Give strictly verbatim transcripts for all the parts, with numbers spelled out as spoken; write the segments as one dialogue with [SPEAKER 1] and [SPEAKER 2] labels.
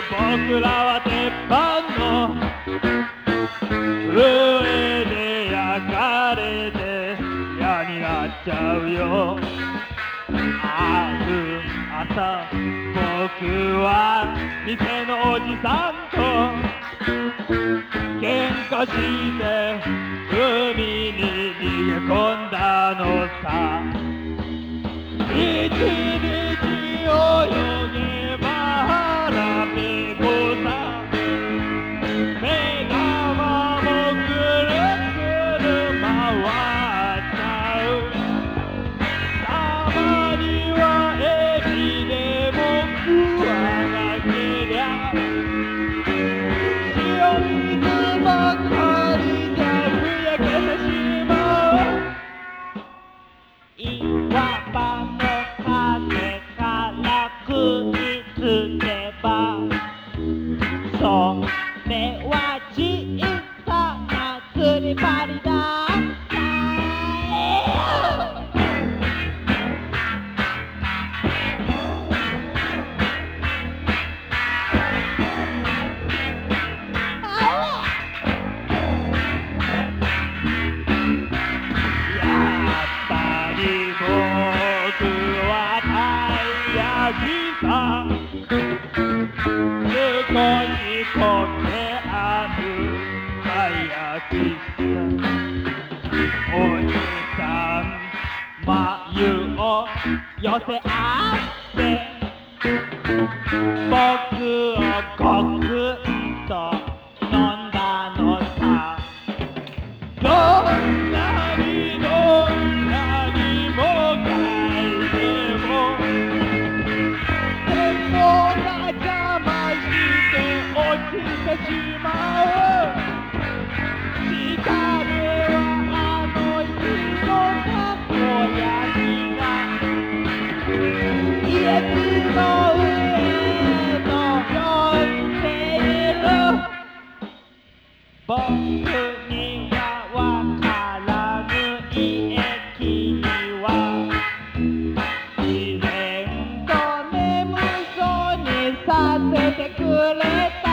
[SPEAKER 1] 僕らは鉄板の上で焼かれて嫌になっちゃうよ。ある朝僕は店のおじさんと喧嘩して海に逃げ込んだのさ。一日泳げば腹ペコさ、目玉もぐるぐる回っちゃう。たまにはエビでも食わなけりゃ塩水ばかりじゃふやけてしまう。岩場の風から食いつけばそれは小さな釣り針だ。こに込んであるたい焼きさ、おじさん眉を寄せ合って僕をごくっと飲んだのさ。どんなにどんなにもがいても天皇が邪魔して落ちてしまう。下ではあの日のたこ焼きが家路の上の呼んでいる。僕にはわからぬ家君は自然と眠そうにさせてくれた。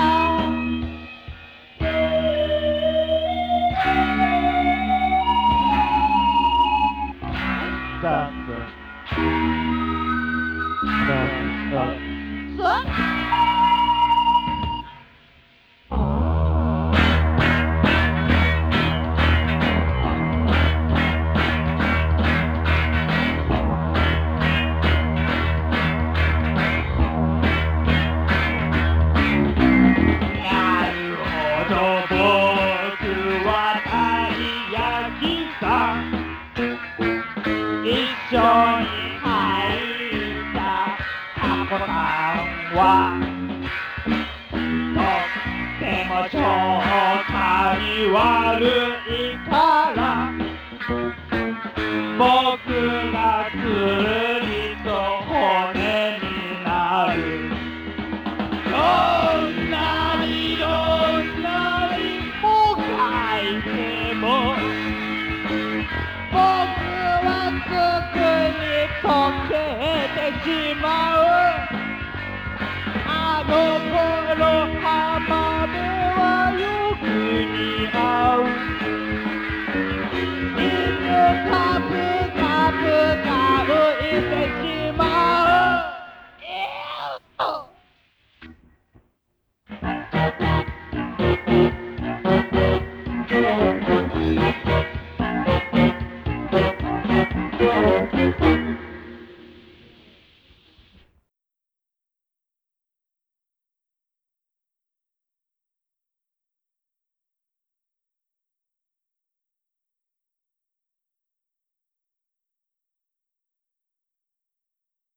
[SPEAKER 1] だ一緒に入ったタコさんはとっても消化に悪いから僕がつるりと骨になる。どんなにどんなにもがいても僕はすぐに溶けてしまう。あの頃